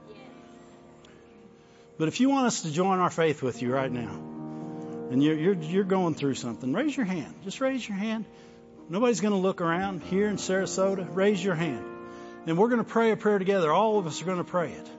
But if you want us to join our faith with you right now, and you're going through something, raise your hand. Just raise your hand. Nobody's going to look around here in Sarasota. Raise your hand. And we're going to pray a prayer together. All of us are going to pray it.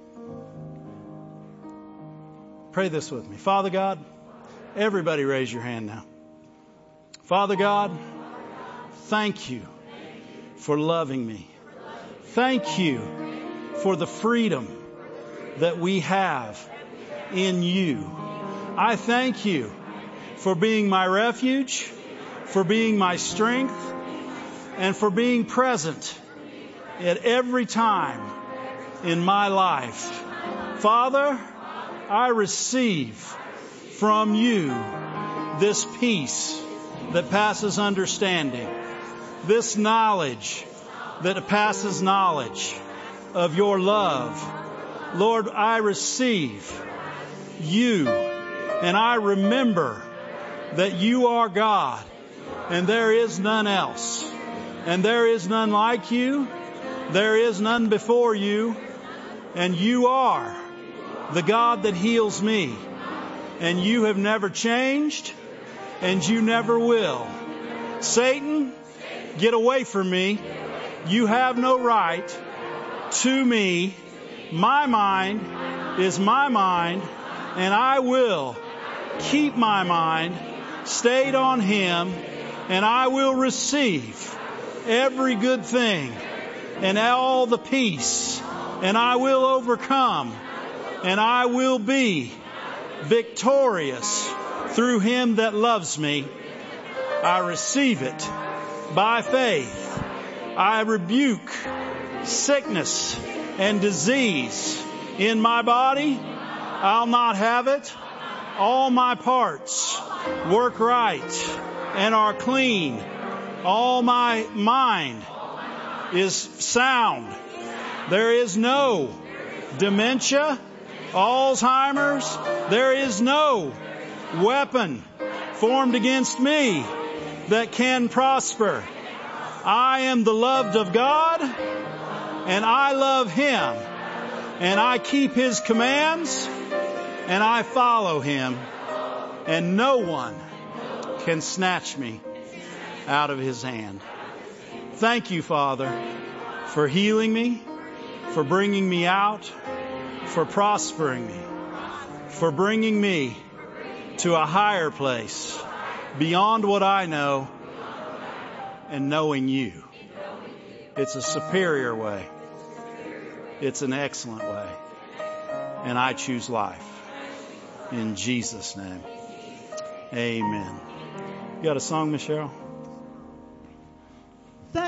Pray this with me. Father God, everybody raise your hand now. Father God, thank you for loving me. Thank you for the freedom that we have in you. I thank you for being my refuge, for being my strength, and for being present at every time in my life. Father, I receive from you this peace that passes understanding, this knowledge that passes knowledge of your love. Lord, I receive you, and I remember that you are God, and there is none else, and there is none like you, there is none before you, and you are the God that heals me, and you have never changed, and you never will. Satan, get away from me. You have no right to me. My mind is my mind, and I will keep my mind stayed on Him, and I will receive every good thing and all the peace, and I will overcome, and I will be victorious through Him that loves me. I receive it by faith I rebuke sickness and disease in my body. I'll not have it. All my parts work right and are clean. All my mind is sound. There is no dementia, Alzheimer's. There is no weapon formed against me that can prosper. I am the loved of God, and I love Him, and I keep His commands, and I follow Him, and no one can snatch me out of His hand. Thank you, Father, for healing me, for bringing me out, for prospering me, for bringing me to a higher place beyond what I know and knowing you. It's a superior way. It's an excellent way. And I choose life. In Jesus' name. Amen. You got a song, Michelle?